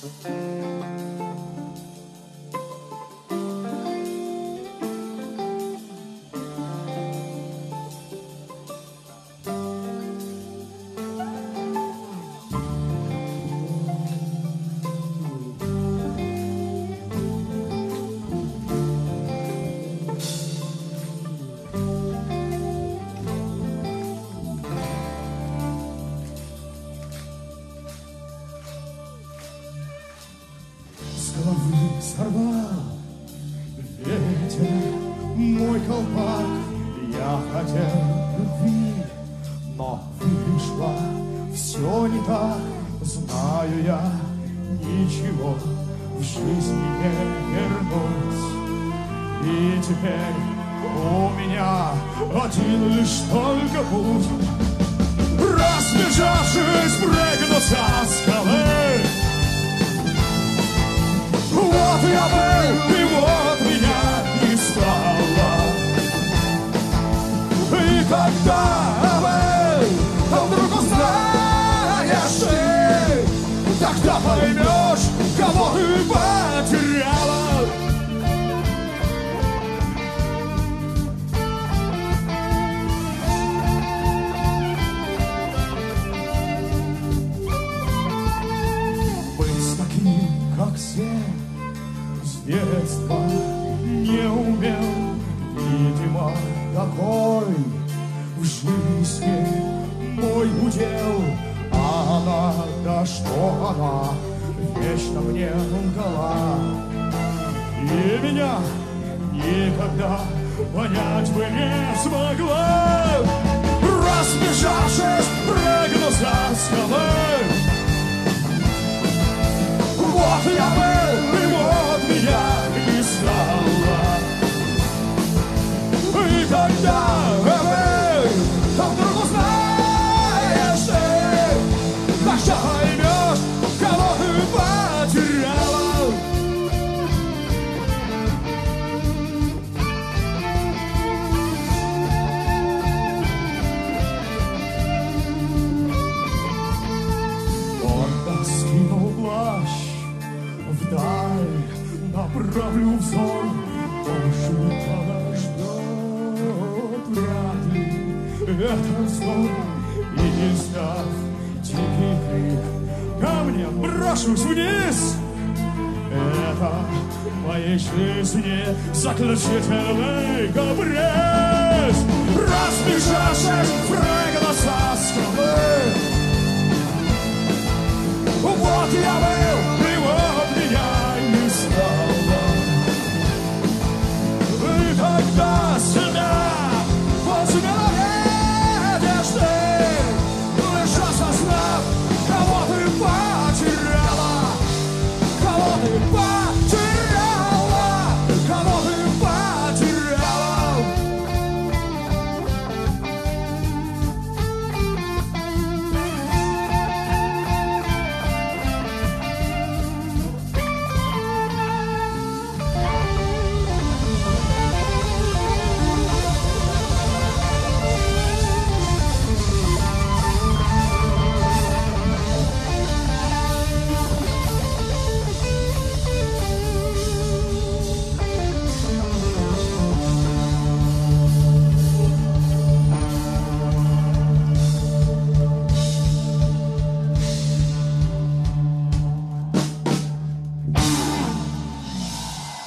Сорвал ветер мой колпак, я хотел любви, но вышло все не так. Знаю я, ничего в жизни не вернуть. И теперь у меня один лишь только путь. Разбежавшись, прыгну со скалы. Вот я был, и вот меня не стало. И когда ты вдруг узнаешь ты, тогда поймешь, кого ты потеряла. Быть таким, как все, с детства не умел, видимо, такой в жизни мой удел. А она, да что она, вечно мне лгала. И меня никогда понять бы не смогла. Разбежавшись, прыгну за скалы. Вот я был, и вот меня не стало. И когда ты вдруг узнаешь ты, тогда поймешь, кого ты потеряла. Он скинул плащ, вдаль направлю взор, тоже подождет вряд ли этот взор. И не сдав дикий крик, камнем брошусь вниз. Это в моей жизни заключительный каприз. Разбежавшись, прыгну со скалы. Вот я